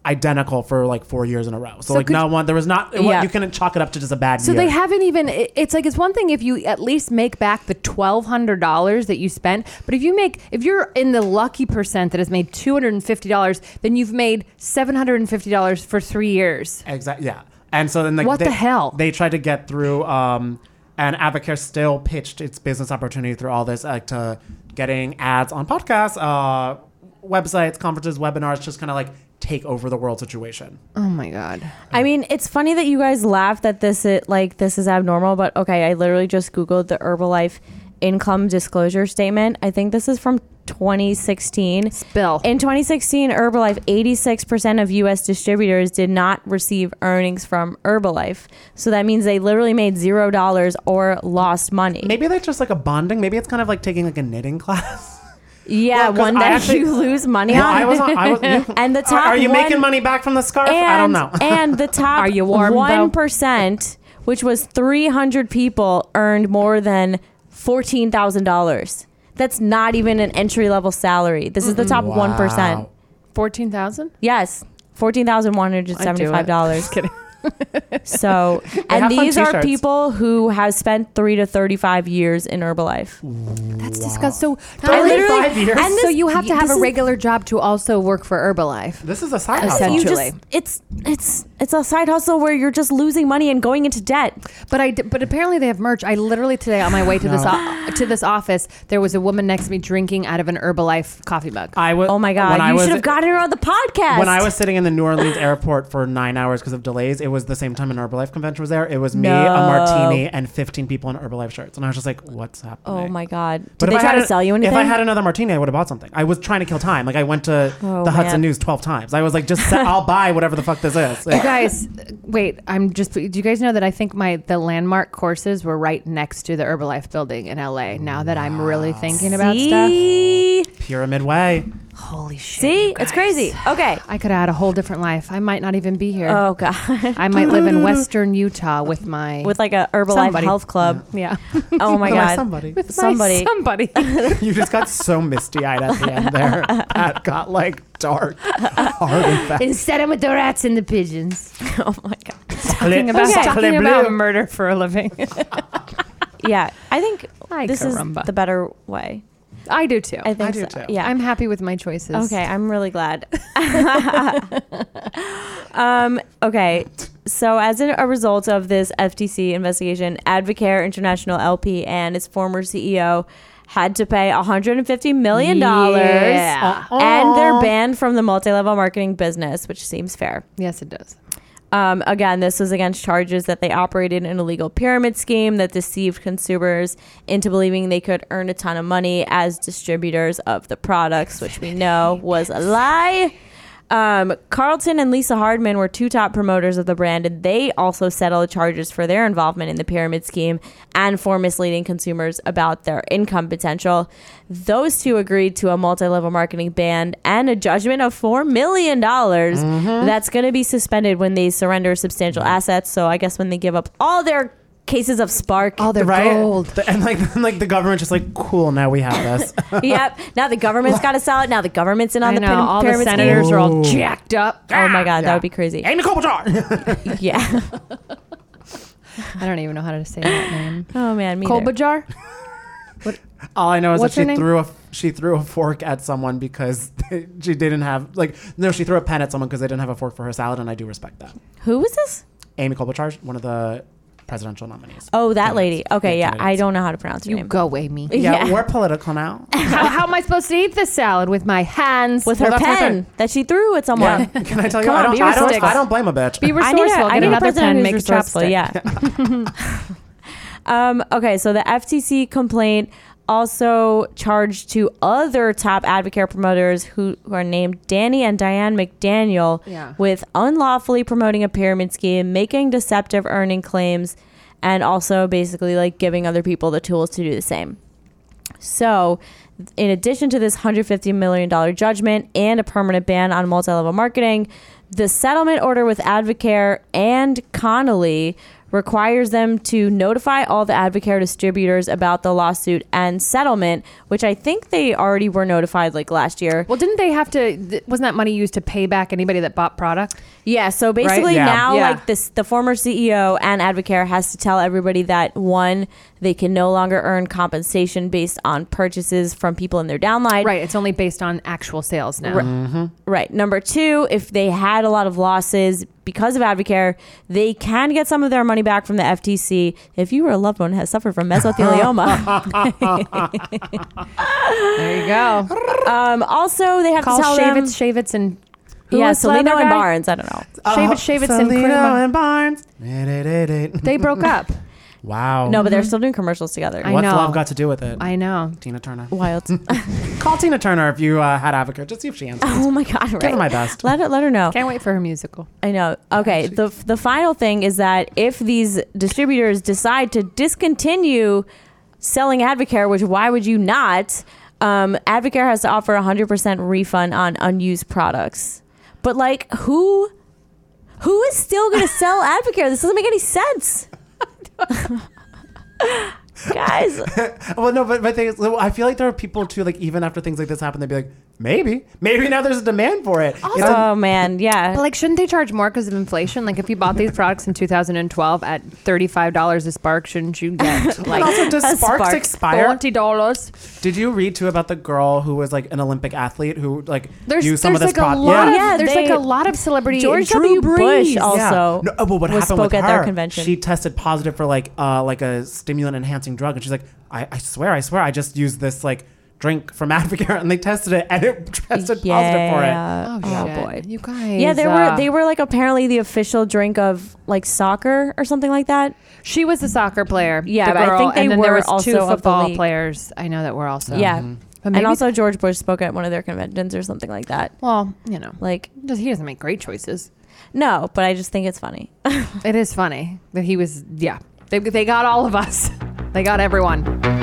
identical for like four years in a row. So, So like could no you- one, there was not, it, Yeah. you couldn't chalk it up to just a bad So year. they haven't even. it- It's like it's one thing if you at least make back the twelve hundred dollars that you spent, but if you make if you're in the lucky percent that has made two hundred and fifty dollars, then you've made seven hundred and fifty dollars for three years. Exactly. Yeah. And so then like What they, the hell? They tried to get through, um, and Advocare still pitched its business opportunity through all this, like to getting ads on podcasts, uh, websites, conferences, webinars, just kind of like take over the world situation. Oh my god. I mean, it's funny that you guys laugh that this is like this is abnormal, but okay, I literally just Googled the Herbalife income disclosure statement. I think this is from twenty sixteen. Spill. In twenty sixteen, Herbalife, eighty-six percent of U S distributors did not receive earnings from Herbalife. So that means they literally made zero dollars or lost money. Maybe that's just like a bonding. Maybe it's kind of like taking like a knitting class. Yeah, Well, 'cause one I that actually- you lose money Well, on. I was on- I was- you- and the Are- top are you one- making money back from the scarf? And, I don't know. and the top Are you warm, though? one percent, which was three hundred people, earned more than fourteen thousand dollars. That's not even an entry level salary. This is the top one percent. Wow. Fourteen thousand. Yes, fourteen thousand one hundred seventy-five dollars. Just kidding. So, have and fun these are t-shirts. people who have spent three to thirty-five years in Herbalife. That's disgusting. So I literally- thirty-five years? and so this- you have to have this a is- regular job to also work for Herbalife. This is a side Essentially. hustle. You Essentially. just, it's it's it's a side hustle where you're just losing money and going into debt. But I d- but apparently they have merch. I literally today on my way to this o- to this office, there was a woman next to me drinking out of an Herbalife coffee mug. I was. Oh my when god, I you was- should have gotten her on the podcast. When I was sitting in the New Orleans airport for nine hours because of delays, it was the same time an Herbalife convention was there. It was me, No. a martini, and fifteen people in Herbalife shirts. And I was just like, what's happening? Oh my god, did But they if I try had to a- sell you anything? If I had another martini, I would have bought something. I was trying to kill time. Like I went to Oh, the Hudson man. News twelve times. I was like, just set, I'll buy whatever the fuck this is. You guys, wait. I'm just. Do you guys know that I think my the landmark courses were right next to the Herbalife building in L A? Now that I'm really thinking about stuff. See? Pyramid Way. Holy shit! See, you it's guys. crazy. Okay. I could have had a whole different life. I might not even be here. Oh god. I might live in Western Utah with my With like a Herbalife Somebody. Health Club. yeah. Oh my With my god. somebody. With Somebody. my somebody. You just got so misty eyed at the end there. That got like dark, hard and fast. Instead, I'm with the rats and the pigeons. Oh my god. Talking about, Okay. talking about murder for a living. Yeah, I think Ay, this caramba. is the better way. I do too. I think do so. too. Yeah. I'm happy with my choices. Okay, I'm really glad. um, okay, so as a, a result of this F T C investigation, Advocare International L P and its former C E O had to pay one hundred fifty million dollars, Yeah. and they're banned from the multi-level marketing business, which seems fair. Yes, it does. Um, again, this was against charges that they operated an illegal pyramid scheme that deceived consumers into believing they could earn a ton of money as distributors of the products, which we know was a lie. Um, Carlton and Lisa Hardman were two top promoters of the brand, and they also settled charges for their involvement in the pyramid scheme and for misleading consumers about their income potential. Those two agreed to a multi-level marketing ban and a judgment of four million dollars that's going to be suspended when they surrender substantial assets. So I guess when they give up all their cases of Spark. All their Right? gold. The- and like, like the government just like, cool, now we have this. Yep. Now the government's got to sell it. Now the government's in on I the know, py- all the pyramid senators scheme. are all jacked up. Oh my God, Yeah. that would be crazy. Amy Klobuchar. Yeah. I don't even know how to say that name. Oh man, me neither. Kolbajar? All I know is What's that her she name? threw a she threw a fork at someone because she didn't have like no she threw a pen at someone because they didn't have a fork for her salad, and I do respect that. Who was this? Amy Klobuchar, one of the presidential nominees. Oh, that Candidates. lady. Okay, yeah. I candidates. don't know how to pronounce her You name. go, Amy. Yeah, Yeah. we're political now. how, how am I supposed to eat this salad? With my hands? With Well, her that's my pen thing. that she threw at someone. Yeah. Can I tell you? Come I on, don't. be I don't, resourceful. I don't blame a bitch. Be I need resourceful. a, I Get need a another president pen. who's Make a resourceful. chopstick. Yeah. um, okay, so the F T C complaint also charged two other top Advocare promoters who, who are named Danny and Diane McDaniel Yeah. with unlawfully promoting a pyramid scheme, making deceptive earning claims, and also basically like giving other people the tools to do the same. So, in addition to this one hundred fifty million dollars judgment and a permanent ban on multi-level marketing, the settlement order with Advocare and Connolly requires them to notify all the Advocare distributors about the lawsuit and settlement, which I think they already were notified like last year. Well, didn't they have to, th- wasn't that money used to pay back anybody that bought product? Yeah, so basically Right? Yeah. now Yeah. like this the former C E O and Advocare has to tell everybody that one, they can no longer earn compensation based on purchases from people in their downline. Right, it's only based on actual sales now. Right. Right. Number two, if they had a lot of losses because of Advocare, they can get some of their money back from the F T C. If you or a loved one has suffered from mesothelioma. There you go. Um, also, they have Call to tell them. Shavitz, Shavitz, and who Yeah, was the Salino other and guy? Barnes. I don't know. Shavitz, Shavitz, and Salino Kruger. and Barnes. They broke up. Wow. No, but they're still doing commercials together. I What's know. love got to do with it? I know. Tina Turner. Wild. Call Tina Turner if you uh, had Advocare. Just see if she answers. Oh my God! Right. Give her my best. Let her let her know. Can't wait for her musical. I know. Okay. The the final thing is that if these distributors decide to discontinue selling Advocare, which why would you not? Um, Advocare has to offer a hundred percent refund on unused products. But like, who who is still going to sell Advocare? This doesn't make any sense. Guys. Well, no, but my thing is, I feel like there are people too, like, even after things like this happen, they'd be like, maybe, maybe now there's a demand for it. Also- It's a- Oh man, yeah. But like, shouldn't they charge more because of inflation? Like, if you bought these products in two thousand twelve at thirty-five dollars a spark, shouldn't you get like and also, does a Sparks Spark. expire? forty dollars? Did you read too about the girl who was like an Olympic athlete who like There's, used some there's of this like a product? lot Yeah. of Yeah, there's they- like a lot of celebrity. George Drew W. Bush Brees. also Yeah. No, oh, but what was happened spoke with at her? their convention. She tested positive for like uh like a stimulant enhancing drug, and she's like, I, I swear, I swear, I just used this like drink from Advocare, and they tested it, and it tested positive for it. Oh, Oh, shit. boy. You guys. Yeah, they uh, were they were like apparently the official drink of like soccer or something like that. She was a soccer player. Yeah, the but I girl, think they and then were there was also two of the football league. players. I know that were also. Yeah. But And maybe also George Bush spoke at one of their conventions or something like that. well, you know, Like does he doesn't make great choices. no, but I just think it's funny. It is funny that he was. Yeah, they they got all of us. They got everyone.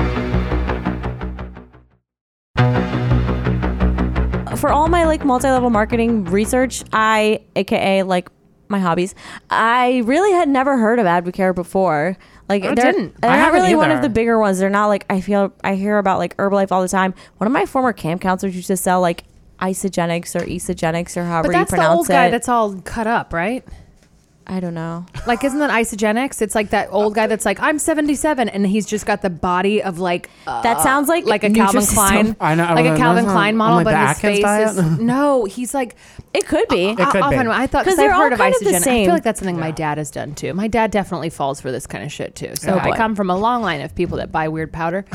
For all my like multi-level marketing research, I aka like my hobbies, I really had never heard of Advocare before. Like I they're, didn't. they're I not haven't really one either. of the bigger ones. They're not like I feel I hear about like Herbalife all the time. One of my former camp counselors used to sell like Isogenics or Esogenics or however But that's you the pronounce old guy it. that's all cut up, right? I don't know. Like, isn't that Isogenics? It's like that old guy that's like, I'm seventy-seven, and he's just got the body of like uh, That sounds like like a Calvin Nutrisystem. Klein, I know, I like a was- Calvin I was Klein on- model, on, like, but the his Atkins face diet? is no. He's like, It could be. It could I, be. often- I thought 'Cause because I've they're all heard of kind of the Isogenics. I same. feel like that's something my dad has done too. My dad definitely falls for this kind of shit too. So Oh, I boy. come from a long line of people that buy weird powder.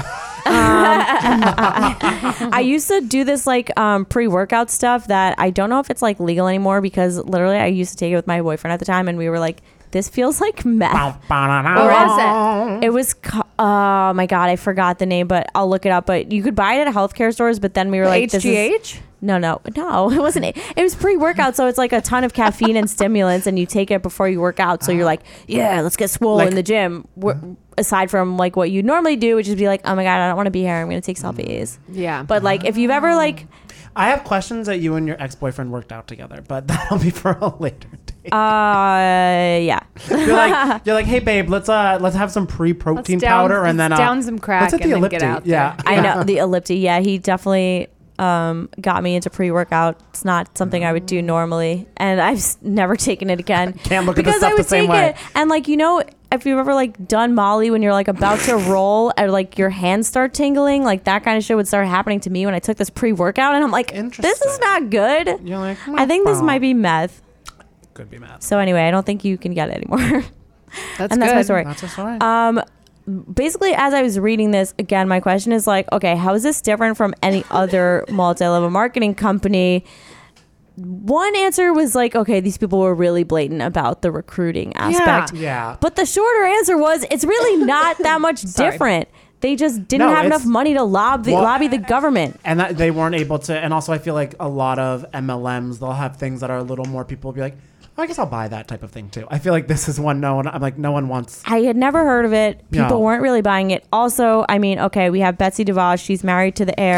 I used to do this like um, pre-workout stuff that I don't know if it's like legal anymore because literally I used to take it with my boyfriend at the time and we were like, this feels like meth. Where is it? It was, co- oh my God, I forgot the name, but I'll look it up. But you could buy it at healthcare stores, but then we were like, H this G is, H? no, no, no, it wasn't. It was pre-workout, so it's like a ton of caffeine and stimulants, and you take it before you work out. So you're like, yeah, let's get swole Like- in the gym. W- aside from like what you normally do, which is be like, oh my God, I don't want to be here. I'm going to take selfies. Yeah. But like, if you've ever like, I have questions that you and your ex-boyfriend worked out together, but that'll be for a later date. uh, yeah. You're like, you're like, hey babe, let's uh, let's have some pre-protein Let's down- powder, and then uh, let's down some crack let's hit the and then ellipti. get out yeah, there. I know the ellipti. Yeah, he definitely um, got me into pre-workout. It's not something I would do normally, and I've s- never taken it again. Can't look at because the stuff I would the same take way. it, and like you know, if you've ever like done Molly when you're like about to roll and like your hands start tingling, like that kind of shit would start happening to me when I took this pre-workout, and I'm like, this is Interesting. not good. You're like, I think this "Wow." might be meth. Could be mad. So anyway, I don't think you can get it anymore. That's and good. that's my story. That's a story. Um, basically, as I was reading this, again, my question is like, okay, how is this different from any other multi-level marketing company? One answer was like, okay, these people were really blatant about the recruiting aspect. Yeah. But the shorter answer was, it's really not that much Sorry. different. They just didn't No, have it's- enough money to lobby, Well, lobby the government. and that they weren't able to. And also, I feel like a lot of M L Ms, they'll have things that are a little more. People will be like, oh, I guess I'll buy that type of thing too. I feel like this is one no one. I'm like, no one wants. I had never heard of it. People No. weren't really buying it. Also, I mean, okay, we have Betsy DeVos. She's married to the heir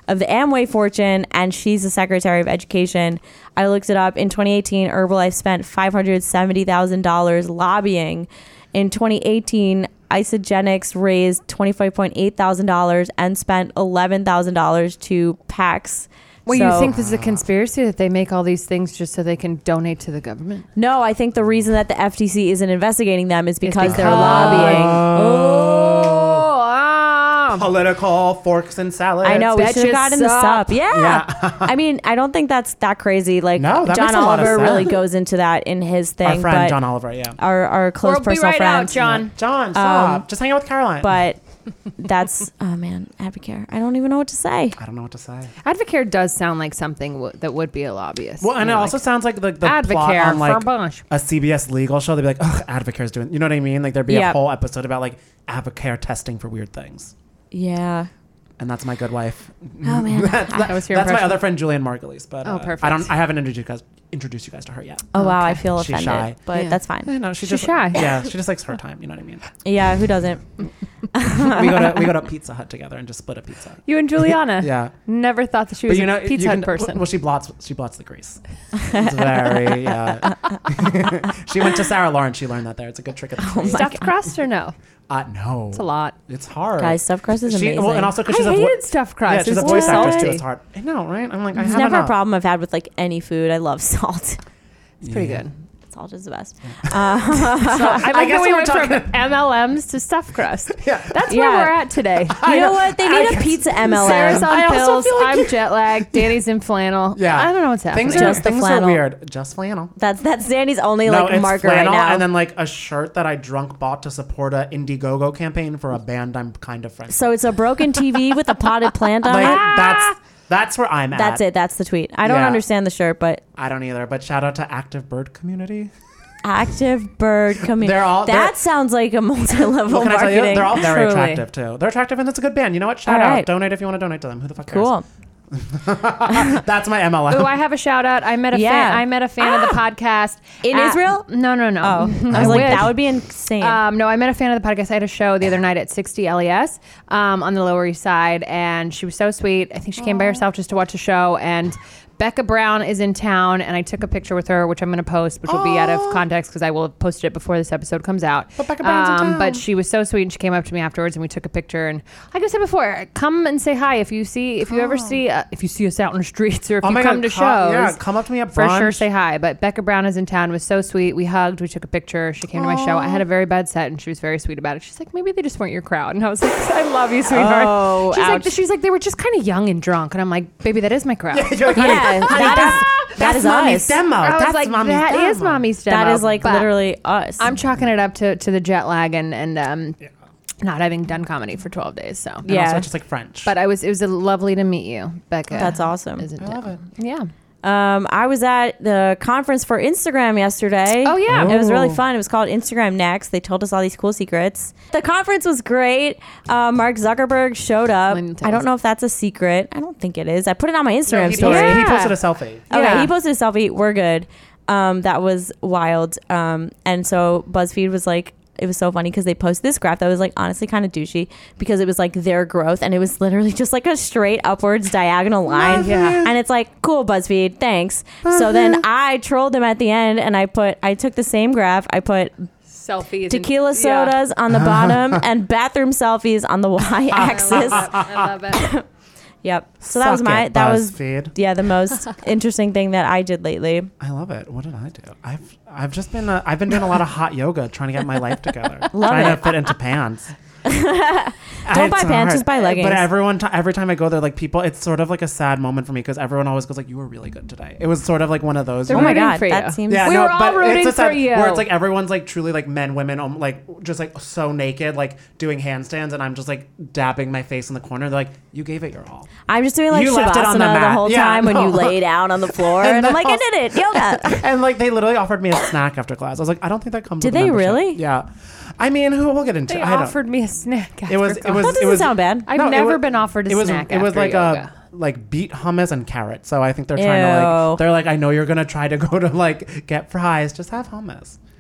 of the Amway fortune, and she's the Secretary of Education. I looked it up. In twenty eighteen, Herbalife spent five hundred seventy thousand dollars lobbying. In twenty eighteen, Isagenix raised twenty-five point eight thousand dollars and spent eleven thousand dollars to PACs. Well, So- you think this is a conspiracy that they make all these things just so they can donate to the government? No, I think the reason that the F T C isn't investigating them is because, they're because- lobbying. Oh, ah. Political forks and salads. I know we Bet should have you gotten this suck. up. Yeah. Yeah. I mean, I don't think that's that crazy. Like No, that John makes a lot of Oliver really sense. goes into that in his thing. Our friend but John Oliver, yeah. Our our close We'll be personal right out, friend. John. John, stop. Um, Just hang out with Caroline. But that's oh man, Advocare. I don't even know what to say. I don't know what to say. Advocare does sound like something w- that would be a lobbyist. Well, and You it know, also like, sounds like the, the plot Advocare on for like Bush. a C B S legal show. They'd be like, "Ugh, Advocare's doing." You know what I mean? Like there'd be Yep. a whole episode about like Advocare testing for weird things. Yeah. And that's my good wife. Oh man. that's That was your that's my impression? other friend Julian Margulies. But Oh, uh, perfect. I don't. I haven't introduced you guys introduced you guys to her yet. Oh wow, I feel She's offended. shy. But Yeah. that's fine. You know, she's, She's just shy. Yeah, she just likes her time. You know what I mean? Yeah, who doesn't? we go to we go to Pizza Hut together and just split a pizza. You and Juliana. Yeah. Never thought that she But was you know, a Pizza you Hut can, person. well, she blots she blots the grease. It's very. Yeah. She went to Sarah Lawrence. She learned that there. It's a good trick of the trade. Stuffed crust or no? Uh, no, It's a lot. It's hard. Guys, stuffed crust is She, amazing. well, and also because I she's a vo- hated stuffed crust. Yeah, she's It's a voice too actress too. salty. It's hard. I know, right? I'm like, I It's have never a enough. problem I've had with like any food. I love salt. It's pretty Yeah. good. Salt is the best. I like guess that we we were went from talking- M L Ms to stuffed crust. Yeah. That's Yeah. where we're at today. You know what? They I need a guess- pizza M L Sarah's M. on I also pills. feel like I'm jet lagged. Danny's in flannel. Yeah, I don't know what's happening. Things are Just the things are flannel. weird. Just flannel. That's that's Danny's only No, like it's marker right flannel, now. and then like a shirt that I drunk bought to support a Indiegogo campaign for a band I'm kind of friends. so it's a broken T V with a potted plant on like it. that's that's where I'm at. That's it. That's the tweet. I don't Yeah. understand the shirt, but I don't either. But shout out to Active Bird Community. active bird community. They're all- that they're- sounds like a multi-level Well, can I tell marketing. you? They're all very truly. attractive too. They're attractive, and it's a good band. You know what? Shout All out. right. Donate if you want to donate to them. Who the fuck cares? Cool. That's my M L M. Oh, I have a shout out. I met a Yeah. fan. I met a fan of the podcast In at- Israel? No, no, no. Oh, I was like, wish. that would be insane. Um, no, I met a fan of the podcast. I had a show the other night at sixty L E S um, on the Lower East Side, and she was so sweet. I think she came by herself just to watch the show. And Becca Brown is in town, and I took a picture with her, which I'm going to post, which will be out of context because I will have posted it before this episode comes out. But Becca Brown's in town. But she was so sweet, and she came up to me afterwards, and we took a picture. And like I said before, come and say hi if you see, if you ever see, uh, if you see us out in the streets or if Oh you my come God, to come- shows. yeah, come up to me at for sure. brunch. Say hi. But Becca Brown is in town. Was so sweet. We hugged. We took a picture. She came to my show. I had a very bad set, and she was very sweet about it. She's like, maybe they just weren't your crowd, and I was like, I love you, sweetheart. Oh, she's ouch. like, she's like, they were just kind of young and drunk, and I'm like, baby, that is my crowd. You're like, honey, yeah, honey, that that's, is that that's is mommy's us. demo. I was That's like, mommy's that demo. is mommy's demo. That is like But literally us. I'm chalking it up to, to the jet lag and and um, not having done comedy for twelve days. So And Yeah. also it's just like French. but I was it was lovely to meet you, Becca. That's awesome. Is it I love it. Yeah. Um, I was at the conference for Instagram yesterday. Oh, yeah. It was really Oh. fun. It was called Instagram Next. They told us all these cool secrets. The conference was great. Uh, Mark Zuckerberg showed up. When you tell I don't us. know if that's a secret. I don't think it is. I put it on my Instagram No, he, story. posted, he Yeah. posted a selfie. Okay, Yeah. he posted a selfie. We're good. Um, that was wild. Um, and so BuzzFeed was like, it was so funny because they posted this graph that was like honestly kind of douchey because it was like their growth and it was literally just like a straight upwards diagonal line. Yeah. And it's like, cool, BuzzFeed, thanks. So then I trolled them at the end and I put, I took the same graph. I put Selfies. tequila and, yeah. sodas on the bottom and bathroom selfies on the y axis. I love it. Yep. So that was Suck my, it, that was, BuzzFeed. yeah, the most interesting thing that I did lately. I love it. What did I do? I've I've just been uh, I've been doing a lot of hot yoga, trying to get my life together, Love trying it. to fit into pants. Don't buy It's pants, hard. just buy leggings. But everyone, t- every time I go there, like people, it's sort of like a sad moment for me because everyone always goes like, "You were really good today." It was sort of like one of those. They're Oh my rooting God, for that you. seems. Yeah, We no, were all but rooting it's a sad, for you. where it's like everyone's like truly like men, women, um, like just like so naked, like doing handstands, and I'm just like dabbing my face in the corner. They're like, "You gave it your all." I'm just doing like You left it on shavasana the the, mat. whole Yeah, time when no. you lay down on the floor, And and, I'm then like, I did it, yoga. And like they literally offered me a snack after class. I was like, I don't think that comes. Did with a they membership. really? Yeah. I mean, who we'll get into. They I don't- offered me a snack. It was. after It was. That it doesn't was sound bad. I've No, it never wa- been offered a it was, snack It was after like yoga. a like beet hummus and carrots. So I think they're trying to Ew. like. They're like, I know you're gonna try to go to like get fries. Just have hummus.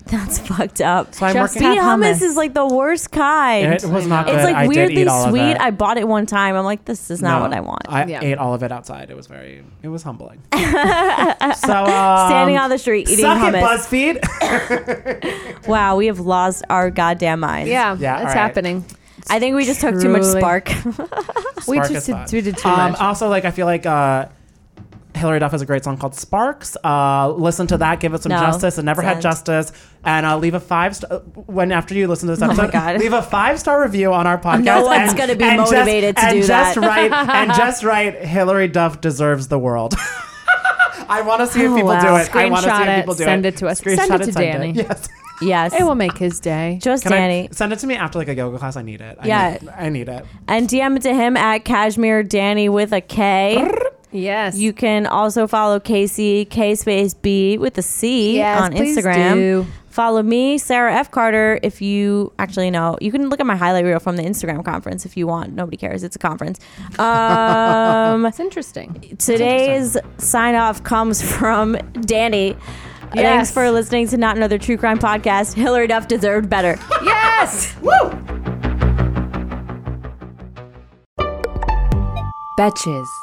That's fucked up. So I'm Just working. Sweet have hummus hummus. is like the worst kind. It was not good. It's like I did weirdly eat all of sweet. it. I bought it one time. I'm like, this is not No, what I want. I Yeah. ate all of it outside. It was very, it was humbling. so um, Standing on the street eating suck hummus. it, BuzzFeed. Wow, we have lost our goddamn minds. Yeah, Yeah, it's all right. happening. I think we just took too much Truly. spark. We Spark just is did, fun. we did too Um, much. also, like I feel like uh, Hillary Duff has a great song called Sparks. Uh, listen to that. Give it some No, justice. It never had send. justice. And uh, leave a five star when after you listen to this Oh my episode. God. Leave a five star review on our podcast. No one's and- gonna be and just- motivated to and do just that. Write, and just write Hillary Duff deserves the world. I want to see if Oh, people wow. do it. I want to see Screenshot if it, people do send it. it to us. Screenshot Send it to send Danny. Yes. Yes. It will make his day. Just Can Danny. I send it to me after like a yoga class? I need it. I Yeah. need, I need it. And D M it to him at Cashmere Danny with a K. Yes. You can also follow Casey, K space B with a C Yes, on please Instagram. do. Follow me, Sarah F. Carter. If you actually know, you can look at my highlight reel from the Instagram conference if you want. Nobody cares. It's a conference. Um, It's interesting. today's sign off comes from Danny. Thanks Yes. for listening to Not Another True Crime Podcast. Hillary Duff deserved better. Yes. Betches.